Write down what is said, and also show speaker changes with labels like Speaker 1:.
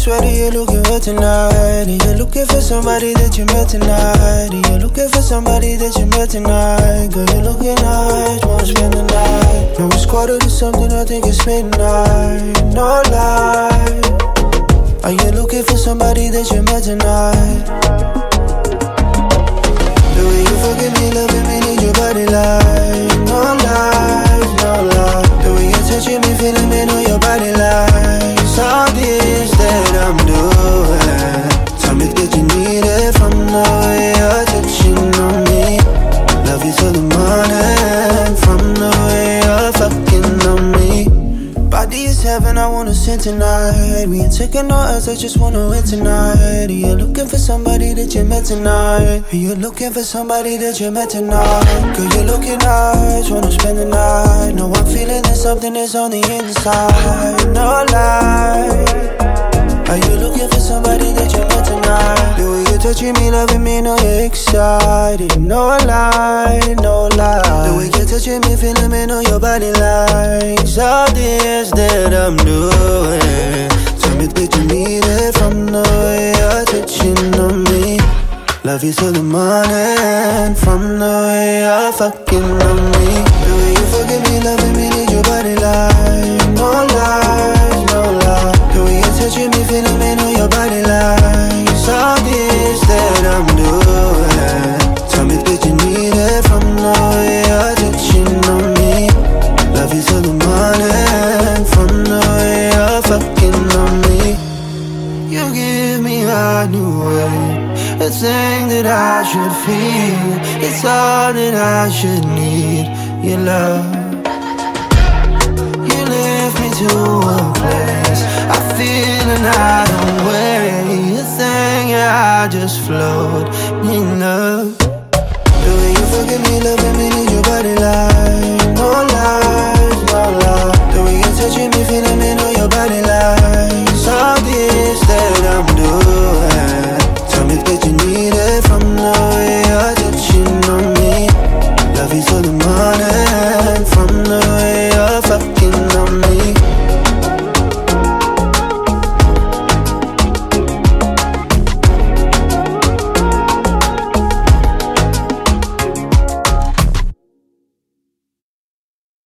Speaker 1: swear that you're looking well tonight. And you're looking for somebody that you met tonight. And you're looking for somebody that you met tonight. Girl, you're looking nice, wanna spend the night. Now it's quarter to something, I think it's midnight. No lie. Are you looking for somebody that you met tonight? The way you fucking me, loving me, need your body like. No lies, no lie. The way you're touching me, feeling me, know your body lies. All this that I'm doing, tell me that you need it from the way you're touching on me. Love you till the morning, from the way you're fucking on me. Body is heaven, I wanna sin tonight. We ain't taking no else, I just wanna win tonight. Are you looking for somebody that you met tonight? Are you looking for somebody that you met tonight? Girl, you're looking nice, wanna spend the night. No, I'm feeling there's something that's on the inside. No lie. Are you looking for somebody that you met tonight? The way you're touching me, loving me, know you're excited. No lie, no lie. The way you're touching me, feeling me, know your body likes. All this that I'm doing, tell me that you need it from the way you're touching on me. Love you till the morning, from the way you're fucking on me. The way you fucking me, loving me, need your body like. No lies, no lie. The way you're touching me, feeling me, know your body likes. All this that I'm doing, tell me that you need it from the way you're touching on me. Love you till the morning, from the way you're fucking on me. You give me a new way, a thing that I should feel. It's all that I should need, your love. You lift me to a place I feel another way. A thing, yeah, I just float